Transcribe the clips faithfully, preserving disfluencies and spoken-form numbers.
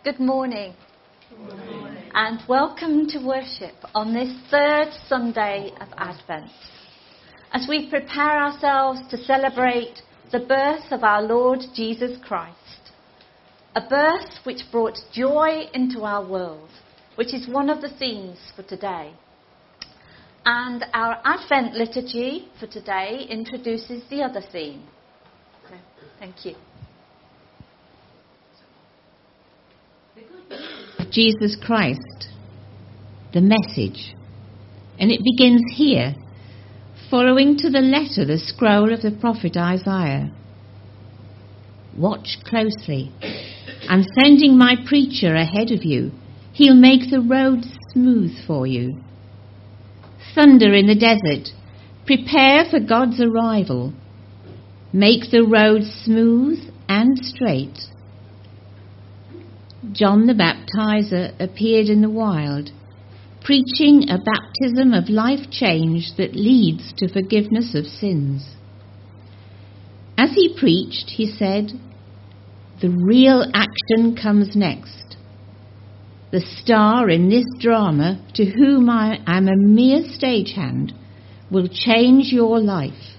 Good morning. Good morning. And welcome to worship on this third Sunday of Advent, as we prepare ourselves to celebrate the birth of our Lord Jesus Christ, a birth which brought joy into our world, which is one of the themes for today. And our Advent liturgy for today introduces the other theme. So, thank you. Jesus Christ, the message. And it begins here, following to the letter the scroll of the prophet Isaiah. Watch closely. I'm sending my preacher ahead of you. He'll make the road smooth for you. Thunder in the desert. Prepare for God's arrival. Make the road smooth and straight. John the Baptizer appeared in the wild, preaching a baptism of life change that leads to forgiveness of sins. As he preached, he said, "The real action comes next. The star in this drama, to whom I am a mere stagehand, will change your life.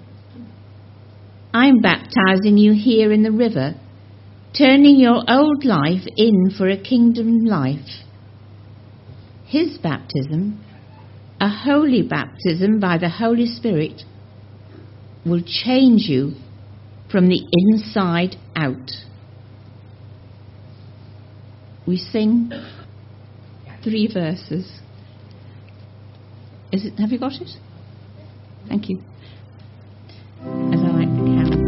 I'm baptizing you here in the river, turning your old life in for a kingdom life. His baptism, a holy baptism by the Holy Spirit, will change you from the inside out." We sing three verses. Is it? Have you got it? Thank you. As I like to count.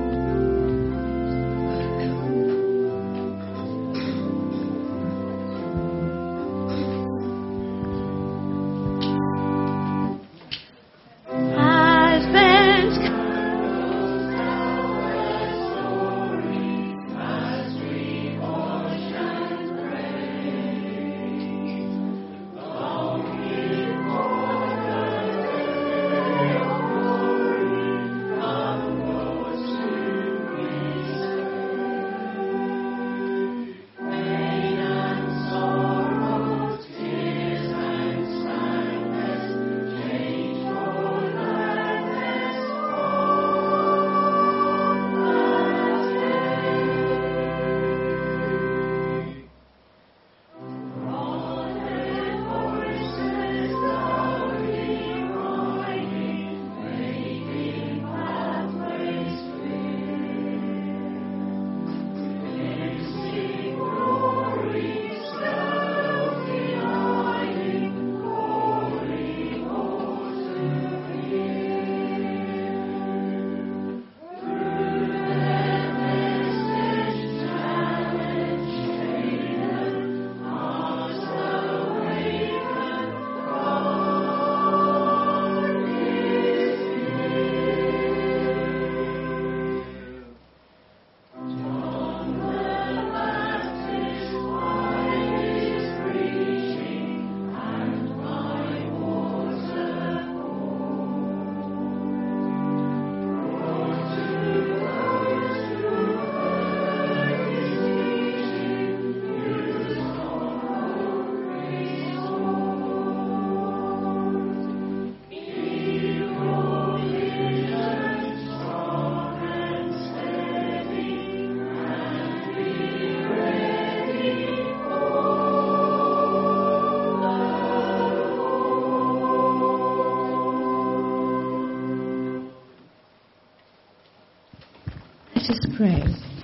Let us pray.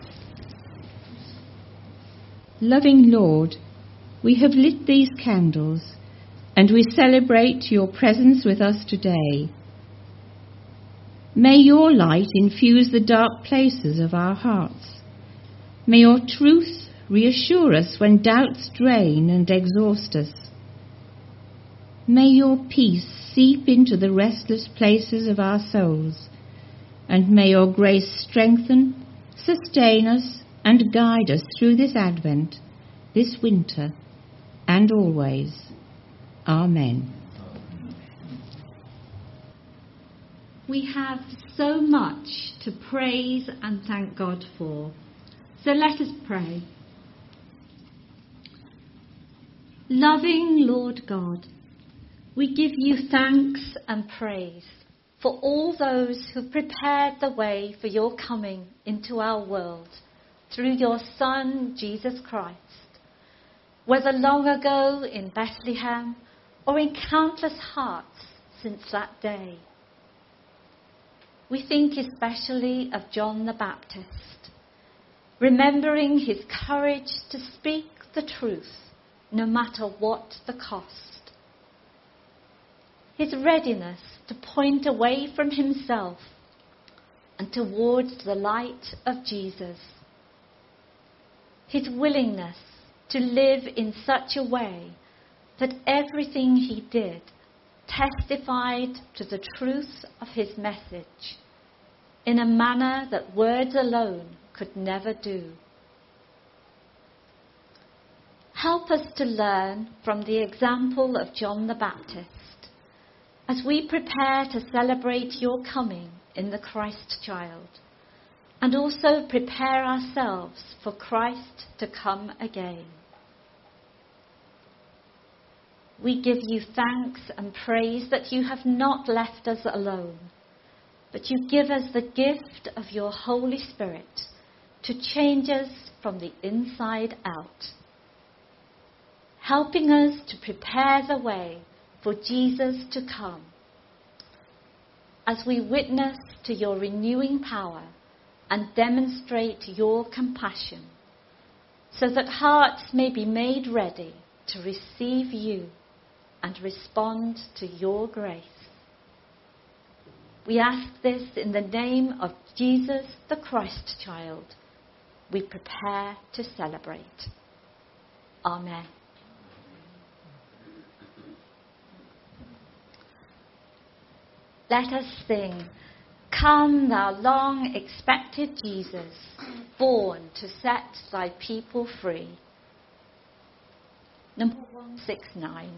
Loving Lord, we have lit these candles and we celebrate your presence with us today. May your light infuse the dark places of our hearts. May your truth reassure us when doubts drain and exhaust us. May your peace seep into the restless places of our souls, and may your grace strengthen, sustain us, and guide us through this Advent, this winter, and always. Amen. We have so much to praise and thank God for. So let us pray. Loving Lord God, we give you thanks and praise for all those who prepared the way for your coming into our world through your Son, Jesus Christ, whether long ago in Bethlehem or in countless hearts since that day. We think especially of John the Baptist, remembering his courage to speak the truth no matter what the cost. His readiness to point away from himself and towards the light of Jesus. His willingness to live in such a way that everything he did testified to the truth of his message in a manner that words alone could never do. Help us to learn from the example of John the Baptist as we prepare to celebrate your coming in the Christ child, and also prepare ourselves for Christ to come again. We give you thanks and praise that you have not left us alone, but you give us the gift of your Holy Spirit to change us from the inside out, helping us to prepare the way for Jesus to come, as we witness to your renewing power and demonstrate your compassion, so that hearts may be made ready to receive you and respond to your grace. We ask this in the name of Jesus, the Christ child, we prepare to celebrate. Amen. Let us sing, "Come, thou long-expected Jesus, born to set thy people free." Number one sixty-nine.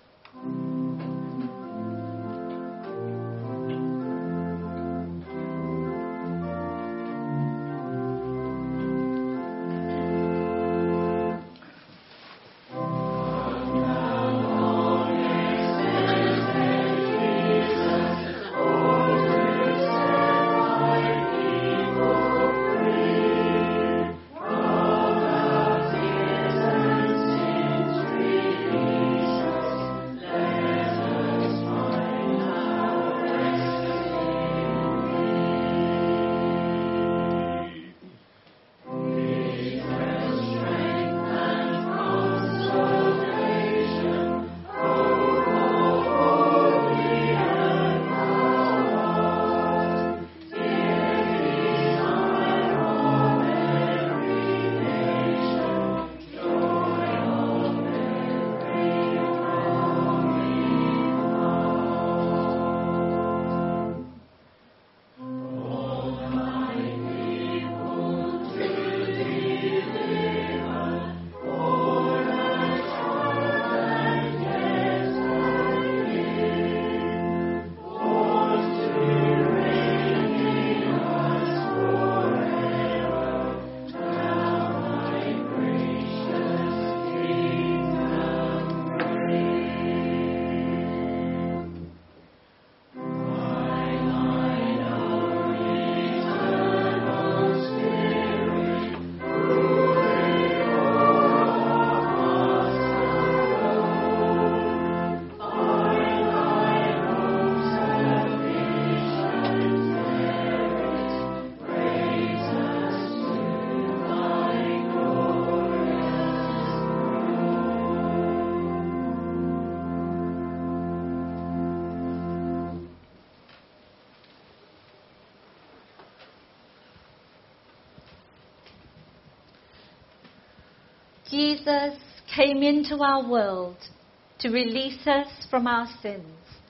Jesus came into our world to release us from our sins.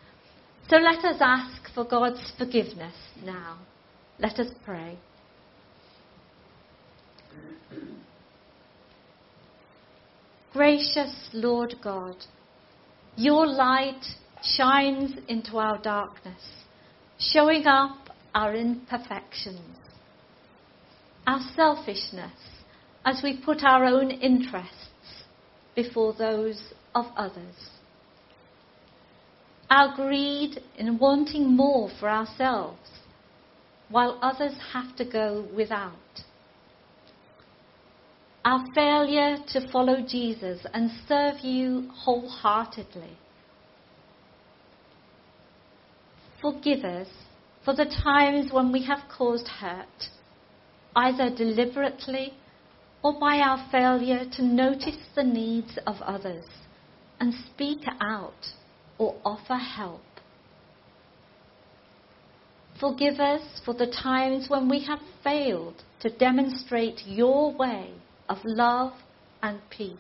So let us ask for God's forgiveness now. Let us pray. Gracious Lord God, your light shines into our darkness, showing up our imperfections, our selfishness, as we put our own interests before those of others. Our greed in wanting more for ourselves, while others have to go without. Our failure to follow Jesus and serve you wholeheartedly. Forgive us for the times when we have caused hurt, either deliberately or by our failure to notice the needs of others and speak out or offer help. Forgive us for the times when we have failed to demonstrate your way of love and peace.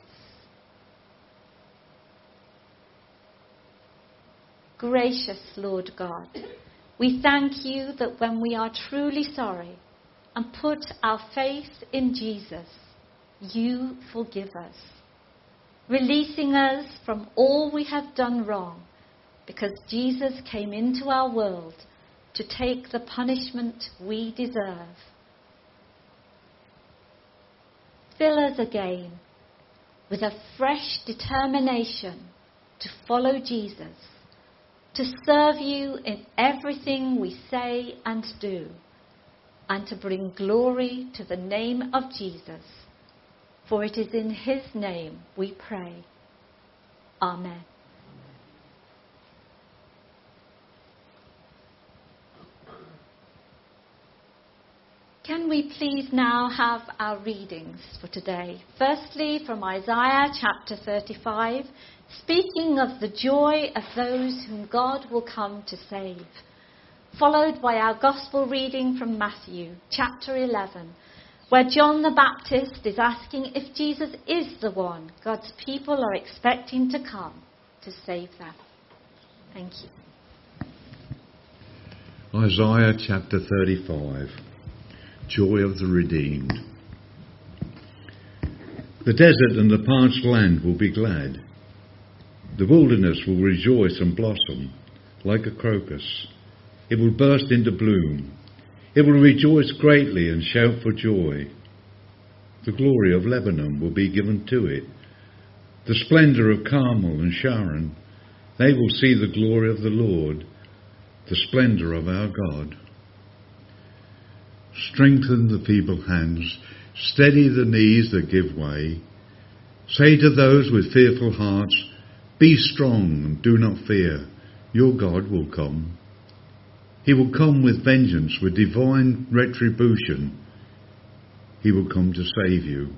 Gracious Lord God, we thank you that when we are truly sorry and put our faith in Jesus, you forgive us, releasing us from all we have done wrong, because Jesus came into our world to take the punishment we deserve. Fill us again with a fresh determination to follow Jesus, to serve you in everything we say and do, and to bring glory to the name of Jesus. For it is in his name we pray. Amen. Can we please now have our readings for today? Firstly, from Isaiah chapter thirty-five, speaking of the joy of those whom God will come to save. Followed by our gospel reading from Matthew chapter eleven, where John the Baptist is asking if Jesus is the one God's people are expecting to come to save them. Thank you. Isaiah chapter thirty-five. Joy of the redeemed. The desert and the parched land will be glad. The wilderness will rejoice and blossom like a crocus. It will burst into bloom. It will rejoice greatly and shout for joy. The glory of Lebanon will be given to it. The splendour of Carmel and Sharon. They will see the glory of the Lord, the splendour of our God. Strengthen the feeble hands, steady the knees that give way. Say to those with fearful hearts, be strong and do not fear, your God will come. He will come with vengeance, with divine retribution. He will come to save you.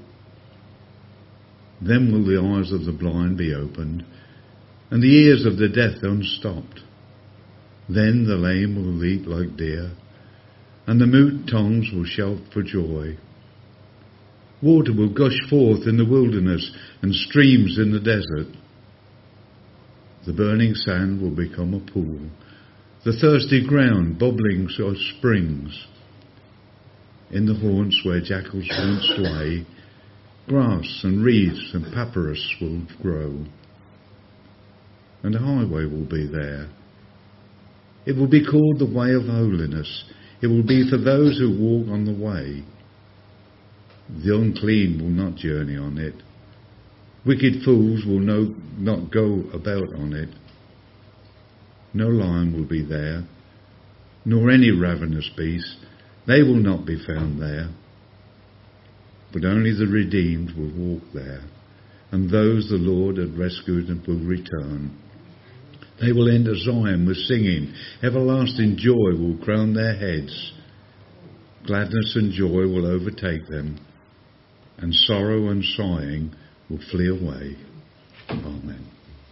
Then will the eyes of the blind be opened, and the ears of the deaf unstopped. Then the lame will leap like deer, and the mute tongues will shout for joy. Water will gush forth in the wilderness and streams in the desert. The burning sand will become a pool, the thirsty ground bubbling of springs. In the haunts where jackals once lay, grass and reeds and papyrus will grow, and a highway will be there. It will be called the way of holiness. It will be for those who walk on the way. The unclean will not journey on it. Wicked fools will no, not go about on it. No lion will be there, nor any ravenous beast. They will not be found there. But only the redeemed will walk there, and those the Lord had rescued will return. They will enter Zion with singing. Everlasting joy will crown their heads. Gladness and joy will overtake them, and sorrow and sighing will flee away. Amen.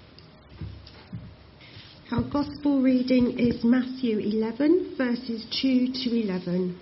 Our Gospel reading is Matthew eleven, verses two to eleven.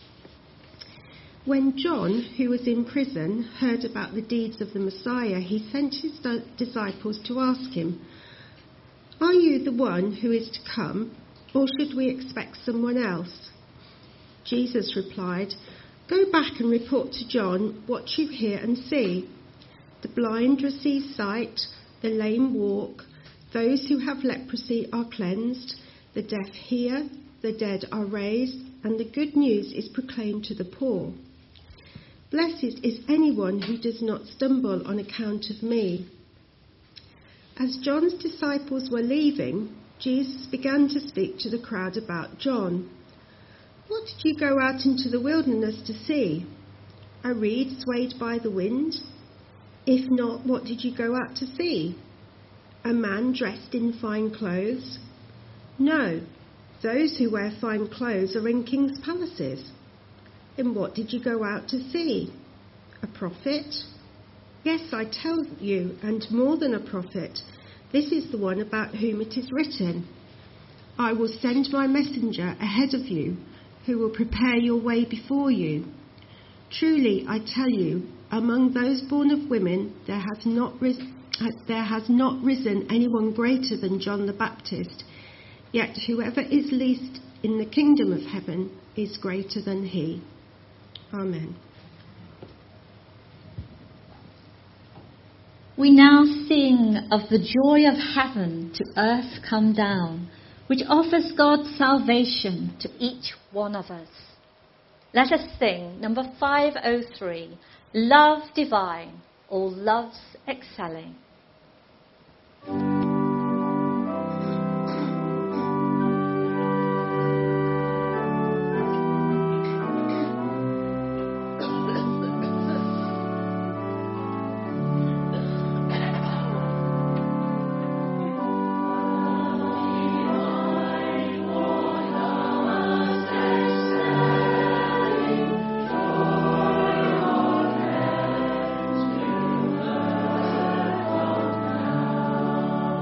When John, who was in prison, heard about the deeds of the Messiah, he sent his disciples to ask him, "Are you the one who is to come, or should we expect someone else?" Jesus replied, "Go back and report to John what you hear and see. The blind receive sight, the lame walk, those who have leprosy are cleansed, the deaf hear, the dead are raised, and the good news is proclaimed to the poor. Blessed is anyone who does not stumble on account of me." As John's disciples were leaving, Jesus began to speak to the crowd about John. "What did you go out into the wilderness to see? A reed swayed by the wind? If not, what did you go out to see? A man dressed in fine clothes? No, those who wear fine clothes are in king's palaces. Then what did you go out to see? A prophet? Yes, I tell you, and more than a prophet. This is the one about whom it is written, 'I will send my messenger ahead of you, who will prepare your way before you.' Truly, I tell you, among those born of women, there has not risen, there has not risen anyone greater than John the Baptist. Yet whoever is least in the kingdom of heaven is greater than he." Amen. We now sing of the joy of heaven to earth come down, which offers God's salvation to each one of us. Let us sing number five oh three, "Love Divine, All Loves Excelling." Thank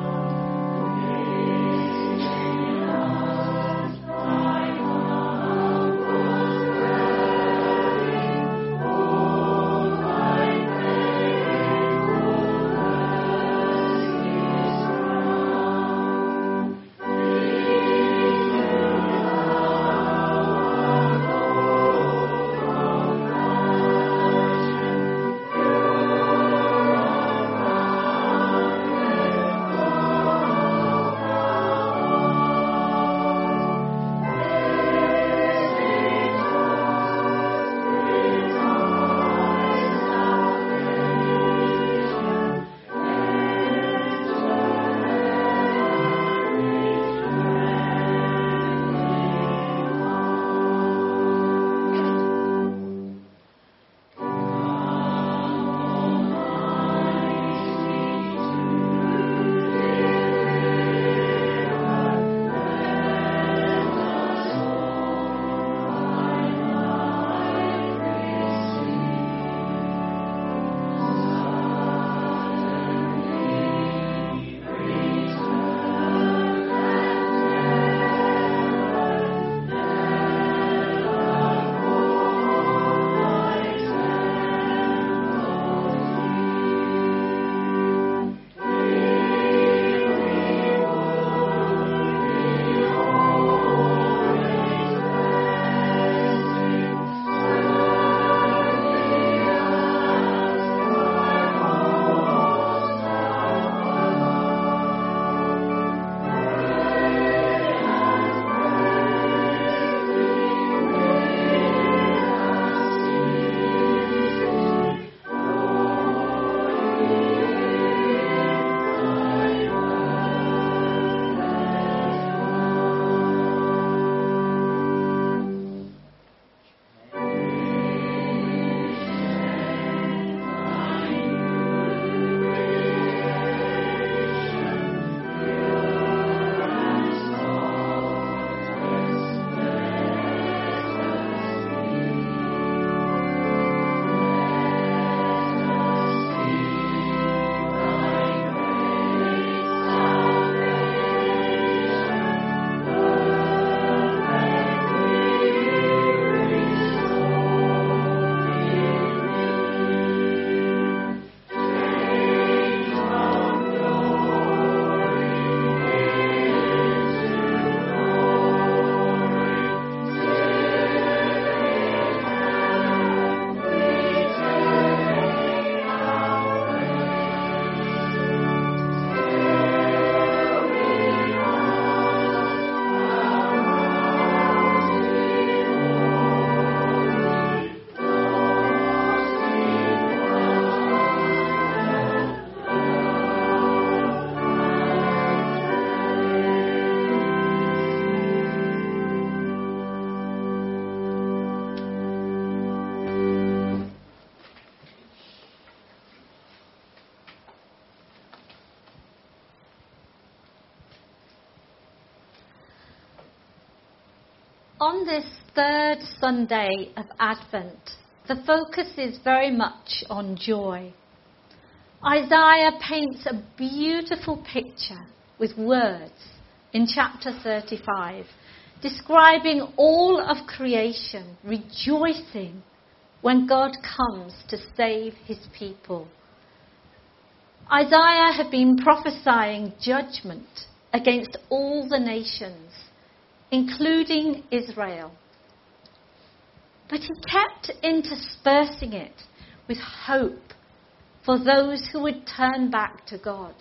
On this third Sunday of Advent, the focus is very much on joy. Isaiah paints a beautiful picture with words in chapter thirty-five, describing all of creation rejoicing when God comes to save his people. Isaiah had been prophesying judgment against all the nations, including Israel. But he kept interspersing it with hope for those who would turn back to God.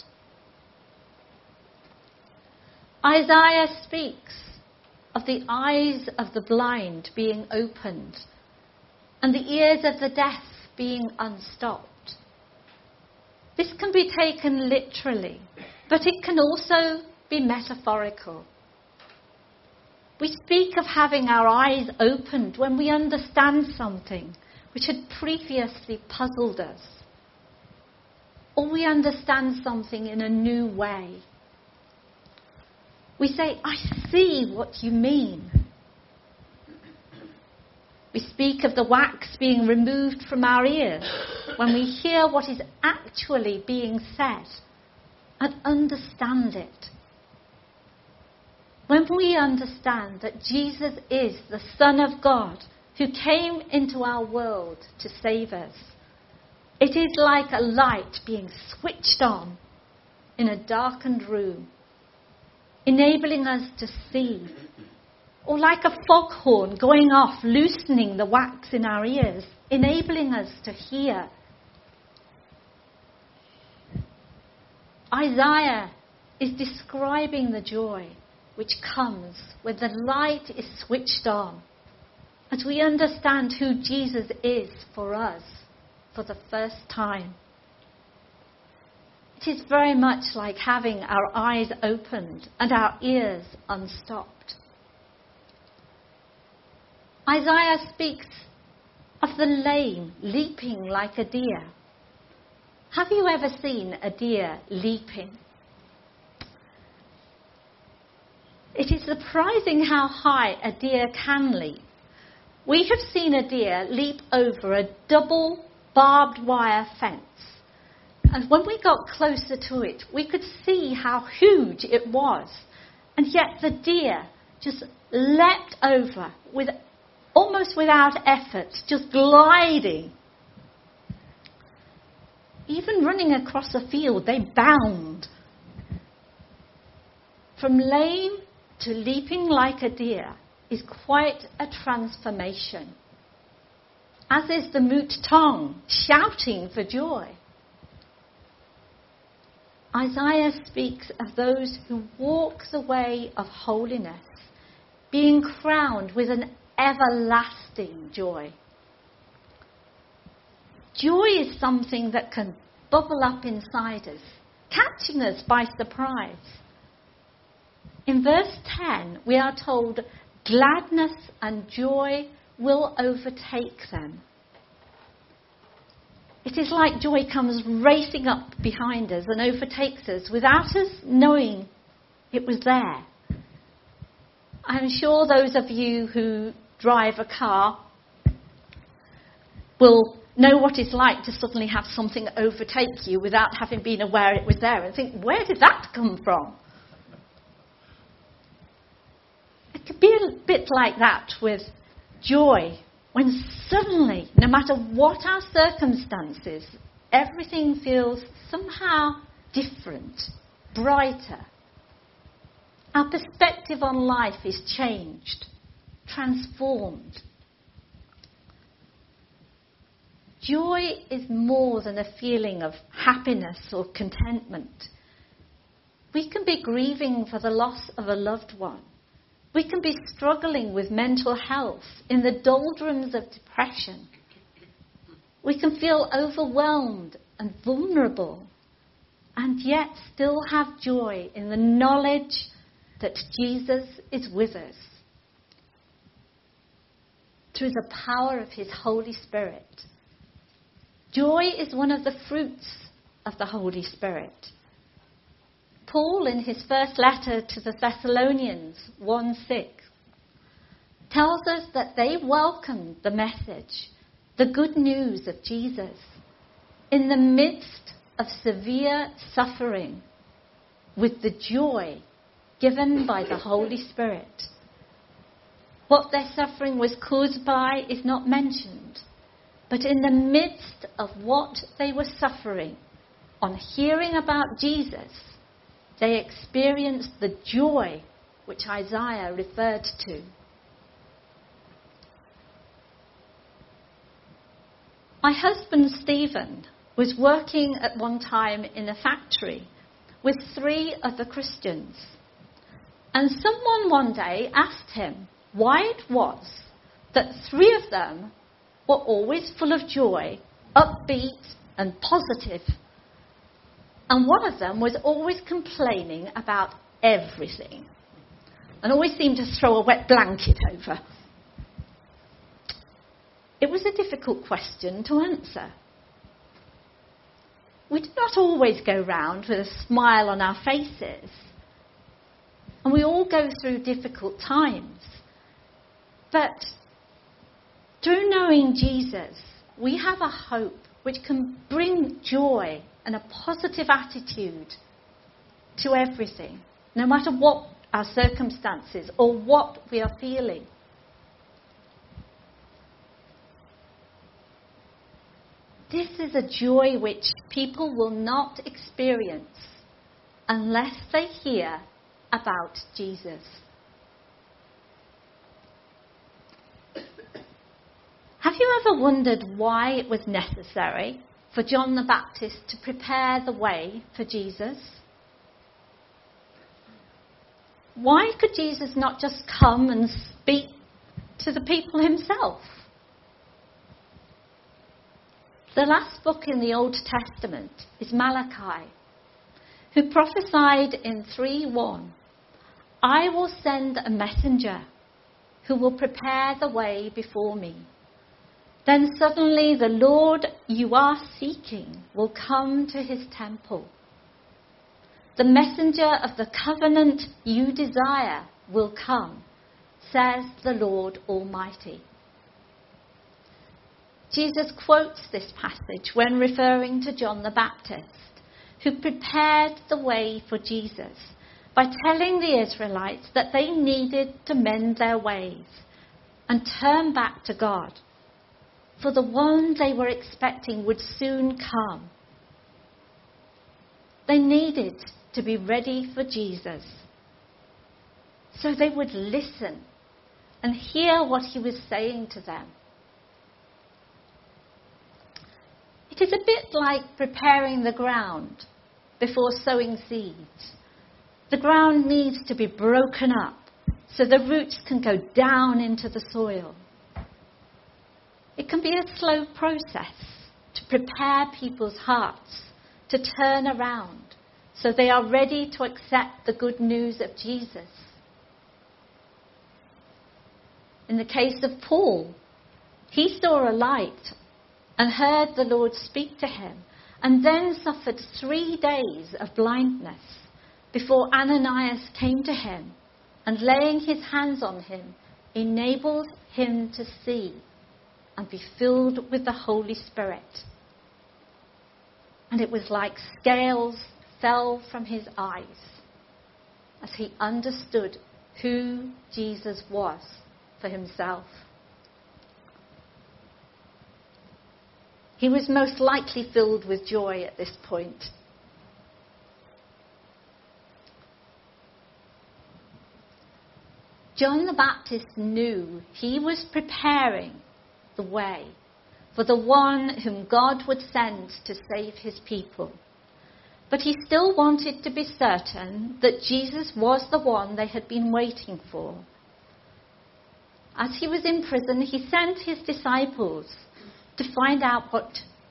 Isaiah speaks of the eyes of the blind being opened and the ears of the deaf being unstopped. This can be taken literally, but it can also be metaphorical. We speak of having our eyes opened when we understand something which had previously puzzled us, or we understand something in a new way. We say, I see what you mean. We speak of the wax being removed from our ears when we hear what is actually being said and understand it. When we understand that Jesus is the Son of God who came into our world to save us, it is like a light being switched on in a darkened room, enabling us to see, or like a foghorn going off, loosening the wax in our ears, enabling us to hear. Isaiah is describing the joy which comes when the light is switched on, as we understand who Jesus is for us for the first time. It is very much like having our eyes opened and our ears unstopped. Isaiah speaks of the lame leaping like a deer. Have you ever seen a deer leaping? It is surprising how high a deer can leap. We have seen a deer leap over a double barbed wire fence. And when we got closer to it, we could see how huge it was. And yet the deer just leapt over with almost without effort, just gliding. Even running across a field, they bound. From lame to leaping like a deer is quite a transformation, as is the mute tongue shouting for joy. Isaiah speaks of those who walk the way of holiness, being crowned with an everlasting joy. Joy is something that can bubble up inside us, catching us by surprise. In verse ten, we are told, gladness and joy will overtake them. It is like joy comes racing up behind us and overtakes us without us knowing it was there. I'm sure those of you who drive a car will know what it's like to suddenly have something overtake you without having been aware it was there and think, where did that come from? It could be a bit like that with joy, when suddenly, no matter what our circumstances, everything feels somehow different, brighter. Our perspective on life is changed, transformed. Joy is more than a feeling of happiness or contentment. We can be grieving for the loss of a loved one. We can be struggling with mental health in the doldrums of depression. We can feel overwhelmed and vulnerable, and yet still have joy in the knowledge that Jesus is with us through the power of his Holy Spirit. Joy is one of the fruits of the Holy Spirit. Paul, in his first letter to the Thessalonians, one six, tells us that they welcomed the message, the good news of Jesus, in the midst of severe suffering, with the joy given by the Holy Spirit. What their suffering was caused by is not mentioned, but in the midst of what they were suffering, on hearing about Jesus, they experienced the joy which Isaiah referred to. My husband Stephen was working at one time in a factory with three other Christians. And someone one day asked him why it was that three of them were always full of joy, upbeat and positive. And one of them was always complaining about everything and always seemed to throw a wet blanket over. It was a difficult question to answer. We do not always go round with a smile on our faces. And we all go through difficult times. But through knowing Jesus, we have a hope which can bring joy and a positive attitude to everything, no matter what our circumstances or what we are feeling. This is a joy which people will not experience unless they hear about Jesus. Have you ever wondered why it was necessary for John the Baptist to prepare the way for Jesus? Why could Jesus not just come and speak to the people himself? The last book in the Old Testament is Malachi, who prophesied in three one, I will send a messenger who will prepare the way before me. Then suddenly the Lord you are seeking will come to his temple. The messenger of the covenant you desire will come, says the Lord Almighty. Jesus quotes this passage when referring to John the Baptist, who prepared the way for Jesus by telling the Israelites that they needed to mend their ways and turn back to God, for the one they were expecting would soon come. They needed to be ready for Jesus, so they would listen and hear what he was saying to them. It is a bit like preparing the ground before sowing seeds. The ground needs to be broken up so the roots can go down into the soil. It can be a slow process to prepare people's hearts to turn around so they are ready to accept the good news of Jesus. In the case of Paul, he saw a light and heard the Lord speak to him, and then suffered three days of blindness before Ananias came to him and, laying his hands on him, enabled him to see and be filled with the Holy Spirit. And it was like scales fell from his eyes as he understood who Jesus was for himself. He was most likely filled with joy at this point. John the Baptist knew he was preparing the way for the one whom God would send to save his people. But he still wanted to be certain that Jesus was the one they had been waiting for. As he was in prison, he sent his disciples to find out what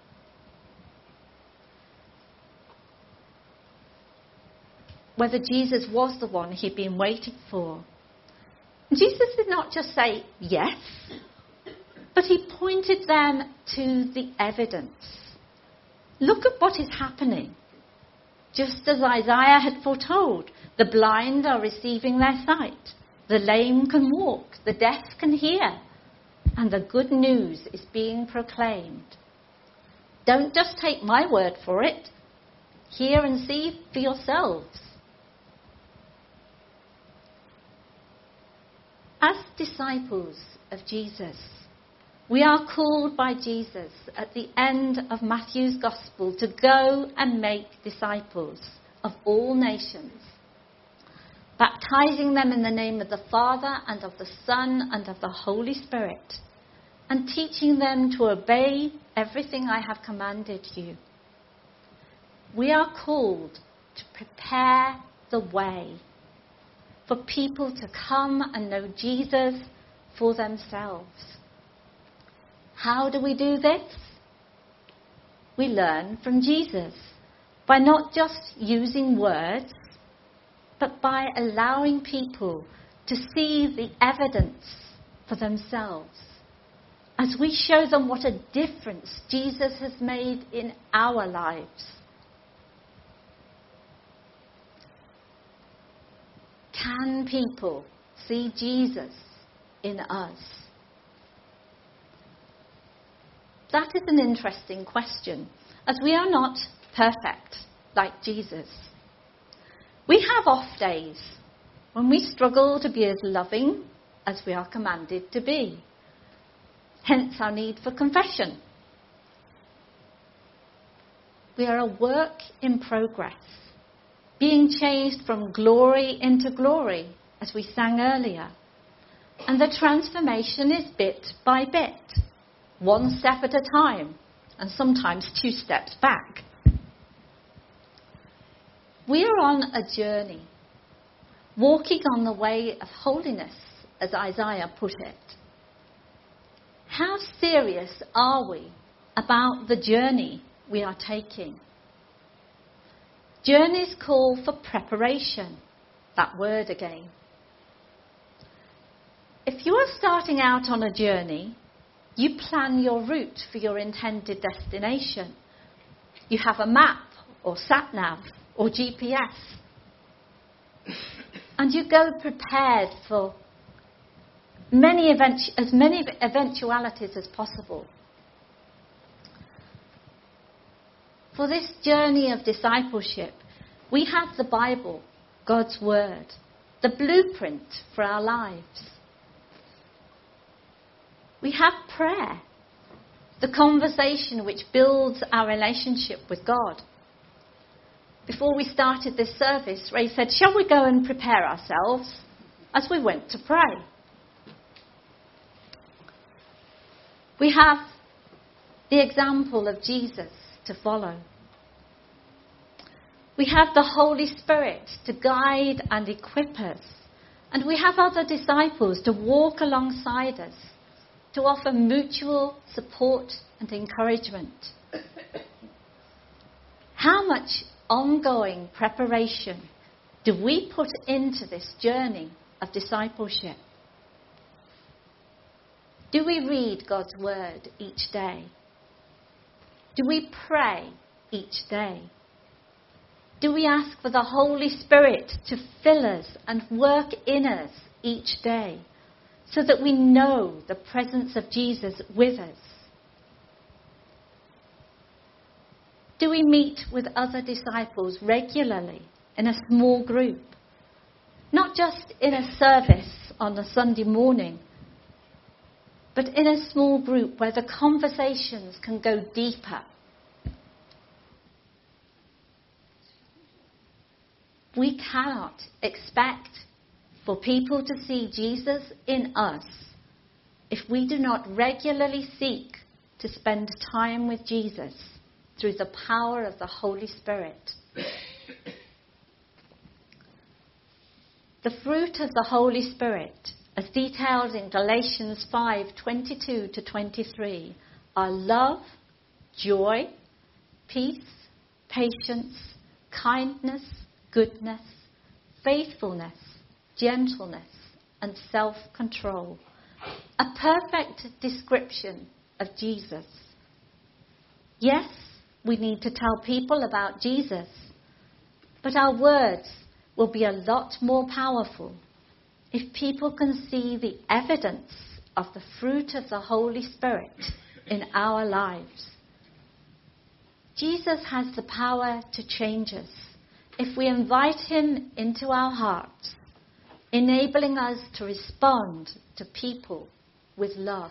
whether Jesus was the one he'd been waiting for. And Jesus did not just say yes, but he pointed them to the evidence. Look at what is happening. Just as Isaiah had foretold, the blind are receiving their sight, The lame can walk, the deaf can hear, and the good news is being proclaimed. Don't just take my word for it. Hear and see for yourselves. As disciples of Jesus, we are called by Jesus at the end of Matthew's Gospel to go and make disciples of all nations, baptizing them in the name of the Father and of the Son and of the Holy Spirit, and teaching them to obey everything I have commanded you. We are called to prepare the way for people to come and know Jesus for themselves. How do we do this? We learn from Jesus by not just using words, but by allowing people to see the evidence for themselves as we show them what a difference Jesus has made in our lives. Can people see Jesus in us? That is an interesting question, as we are not perfect like Jesus. We have off days when we struggle to be as loving as we are commanded to be. Hence our need for confession. We are a work in progress, being changed from glory into glory, as we sang earlier. And the transformation is bit by bit, one step at a time, and sometimes two steps back. We are on a journey, walking on the way of holiness, as Isaiah put it. How serious are we about the journey we are taking? Journeys call for preparation, that word again. If you are starting out on a journey, you plan your route for your intended destination. You have a map or sat-nav or G P S. And you go prepared for many event- as many eventualities as possible. For this journey of discipleship, we have the Bible, God's Word, the blueprint for our lives. We have prayer, the conversation which builds our relationship with God. Before we started this service, Ray said, shall we go and prepare ourselves as we went to pray? We have the example of Jesus to follow. We have the Holy Spirit to guide and equip us. And we have other disciples to walk alongside us, to offer mutual support and encouragement. How much ongoing preparation do we put into this journey of discipleship? Do we read God's Word each day? Do we pray each day? Do we ask for the Holy Spirit to fill us and work in us each day so that we know the presence of Jesus with us? Do we meet with other disciples regularly in a small group? Not just in a service on a Sunday morning, but in a small group where the conversations can go deeper. We cannot expect for people to see Jesus in us if we do not regularly seek to spend time with Jesus through the power of the Holy Spirit. The fruit of the Holy Spirit, as detailed in Galatians five twenty-two to twenty-three, are love, joy, peace, patience, kindness, goodness, faithfulness, gentleness, and self-control. A perfect description of Jesus. Yes, we need to tell people about Jesus, but our words will be a lot more powerful if people can see the evidence of the fruit of the Holy Spirit in our lives. Jesus has the power to change us if we invite him into our hearts, enabling us to respond to people with love.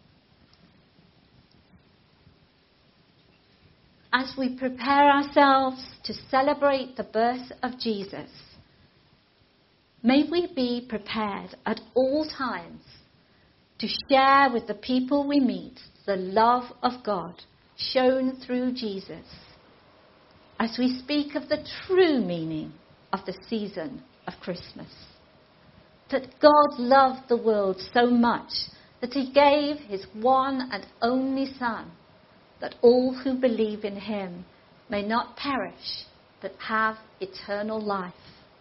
As we prepare ourselves to celebrate the birth of Jesus, may we be prepared at all times to share with the people we meet the love of God shown through Jesus, as we speak of the true meaning of the season of Christmas. That God loved the world so much that he gave his one and only Son, that all who believe in him may not perish, but have eternal life.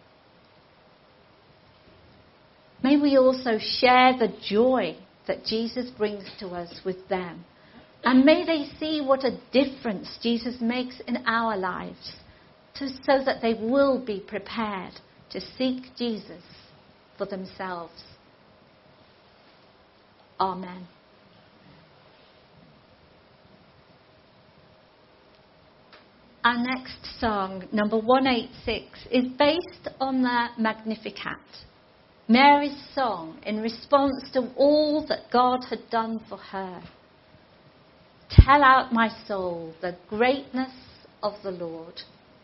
May we also share the joy that Jesus brings to us with them. And may they see what a difference Jesus makes in our lives, to, so that they will be prepared to seek Jesus for themselves. Amen. Our next song, number one eighty-six, is based on the Magnificat, Mary's song in response to all that God had done for her. Tell out, my soul, the greatness of the Lord.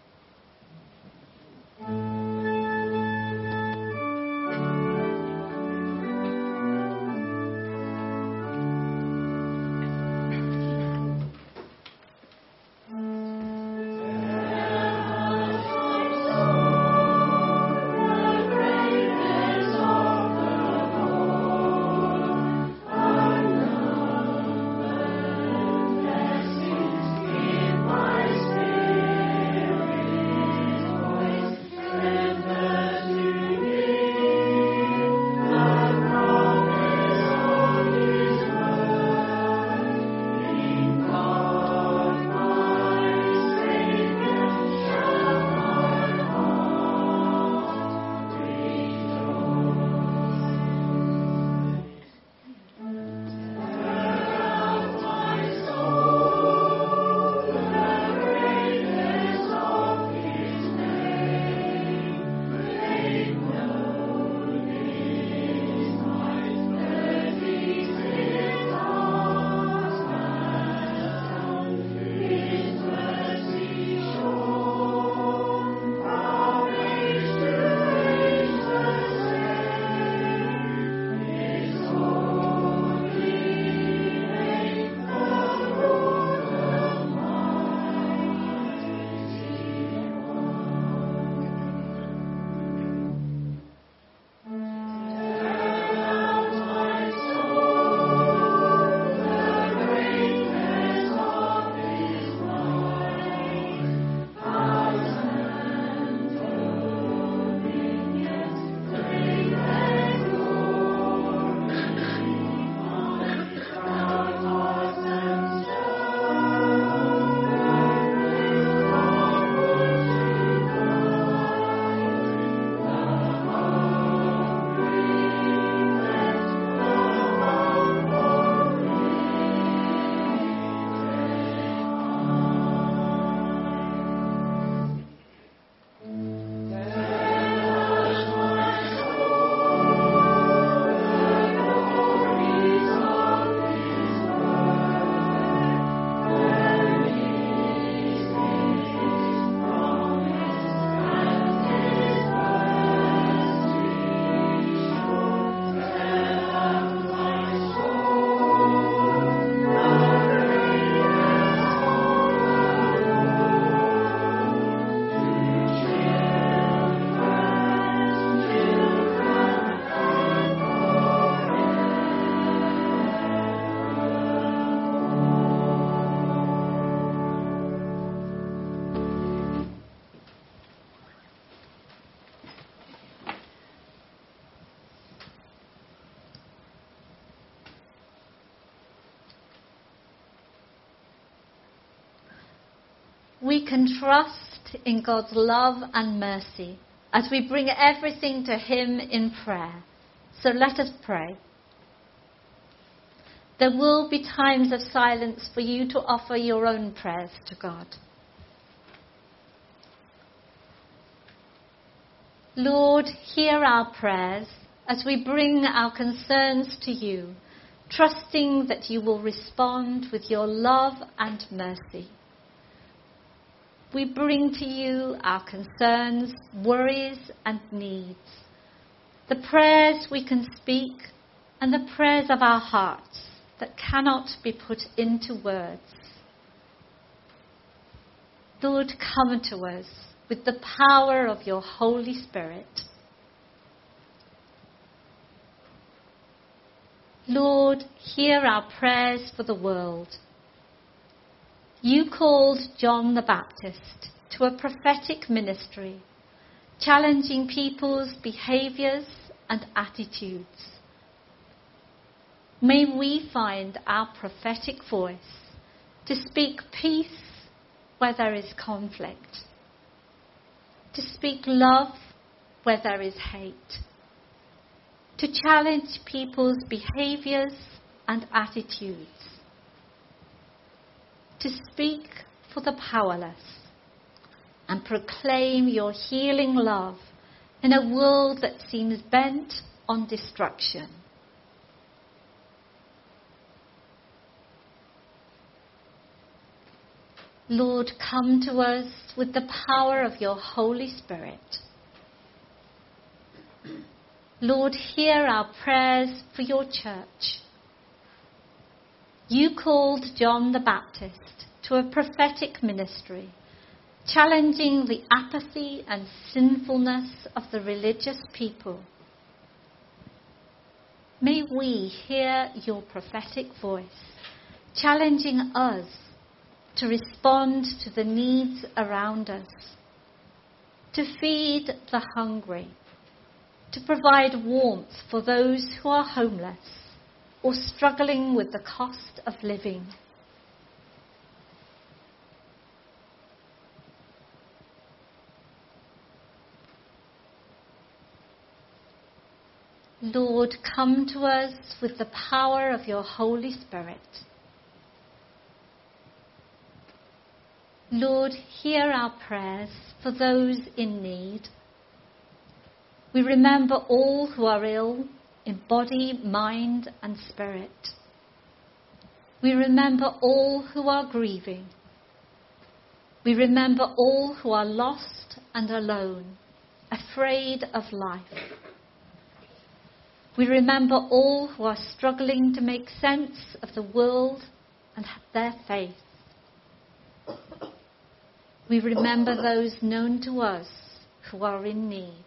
We can trust in God's love and mercy as we bring everything to him in prayer, So let us pray. There will be times of silence for you to offer your own prayers to God. Lord, hear our prayers as we bring our concerns to you, trusting that you will respond with your love and mercy. We bring to you our concerns, worries and needs, the prayers we can speak and the prayers of our hearts that cannot be put into words. Lord, come to us with the power of your Holy Spirit. Lord, hear our prayers for the world. You called John the Baptist to a prophetic ministry, challenging people's behaviours and attitudes. May we find our prophetic voice to speak peace where there is conflict, to speak love where there is hate, to challenge people's behaviours and attitudes, to speak for the powerless and proclaim your healing love in a world that seems bent on destruction. Lord, come to us with the power of your Holy Spirit. Lord, hear our prayers for your church. You called John the Baptist to a prophetic ministry, challenging the apathy and sinfulness of the religious people. May we hear your prophetic voice, challenging us to respond to the needs around us, to feed the hungry, to provide warmth for those who are homeless or struggling with the cost of living. Lord, come to us with the power of your Holy Spirit. Lord, hear our prayers for those in need. We remember all who are ill in body, mind and spirit. We remember all who are grieving. We remember all who are lost and alone, afraid of life. We remember all who are struggling to make sense of the world and their faith. We remember those known to us who are in need.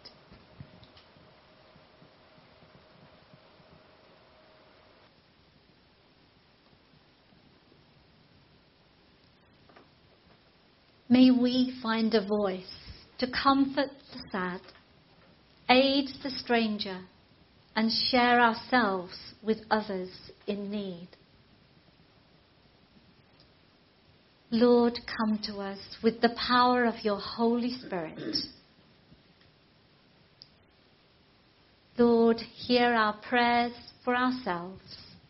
May we find a voice to comfort the sad, aid the stranger, and share ourselves with others in need. Lord, come to us with the power of your Holy Spirit. Lord, hear our prayers for ourselves.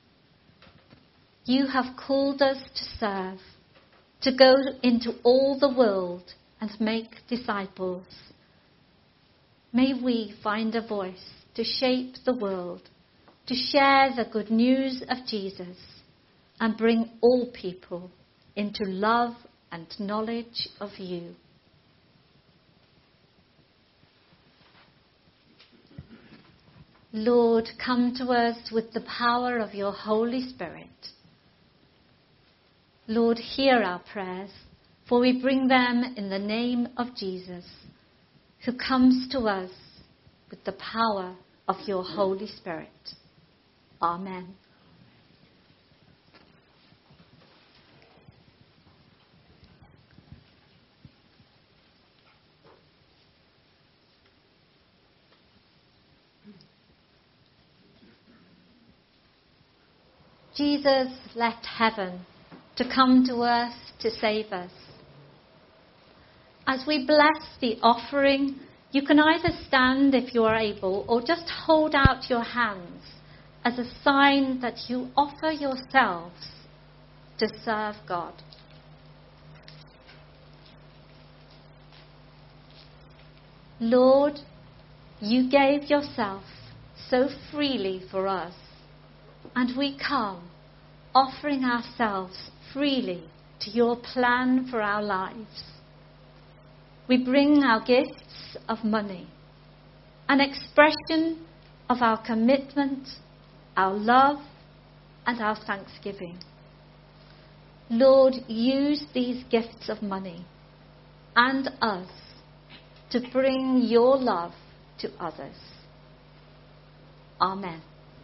You have called us to serve, to go into all the world and make disciples. May we find a voice to shape the world, to share the good news of Jesus and bring all people into love and knowledge of you. Lord, come to us with the power of your Holy Spirit. Lord, hear our prayers, for we bring them in the name of Jesus, who comes to us with the power of your Holy Spirit. Amen. Jesus left heaven to come to earth to save us. As we bless the offering You can either stand if you are able, or just hold out your hands as a sign that you offer yourselves to serve God. Lord, you gave yourself so freely for us, and we come offering ourselves freely to your plan for our lives. We bring our gifts of money, an expression of our commitment, our love, and our thanksgiving. Lord, use these gifts of money and us to bring your love to others. Amen.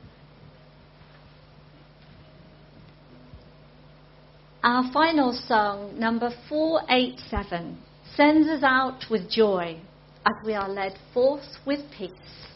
Our final song, number four eighty-seven, sends us out with joy as we are led forth with peace.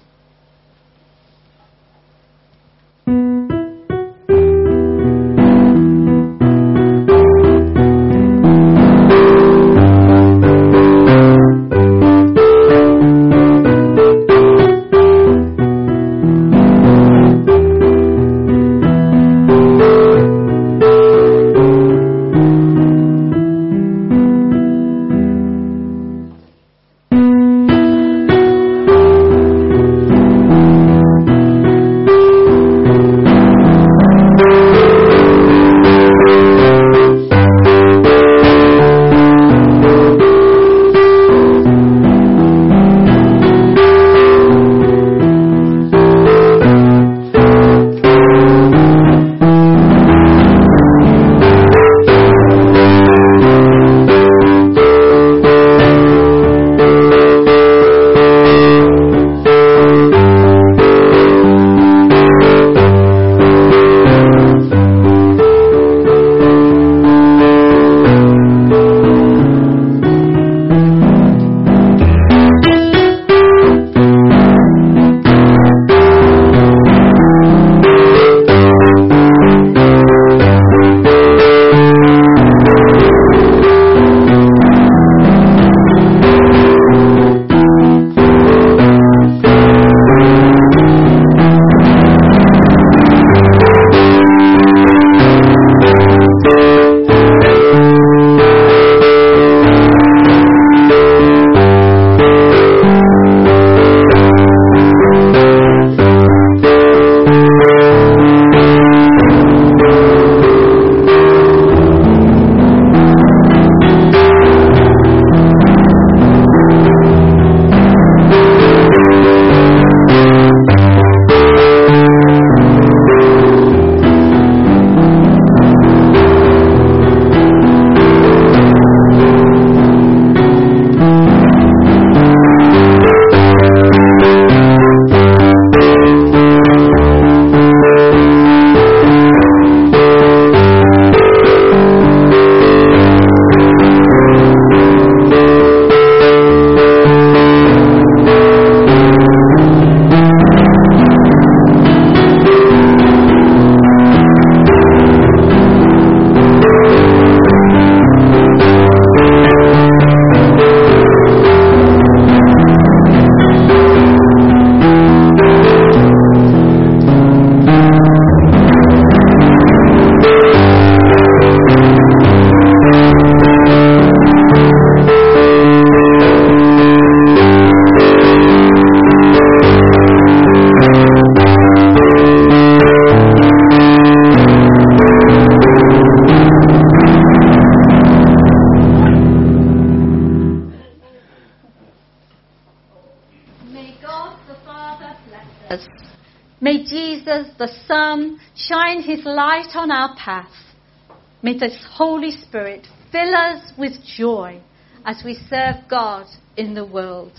May Jesus, the Son, shine his light on our path. May the Holy Spirit fill us with joy as we serve God in the world.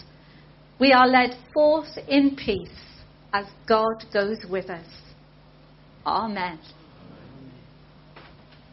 We are led forth in peace as God goes with us. Amen.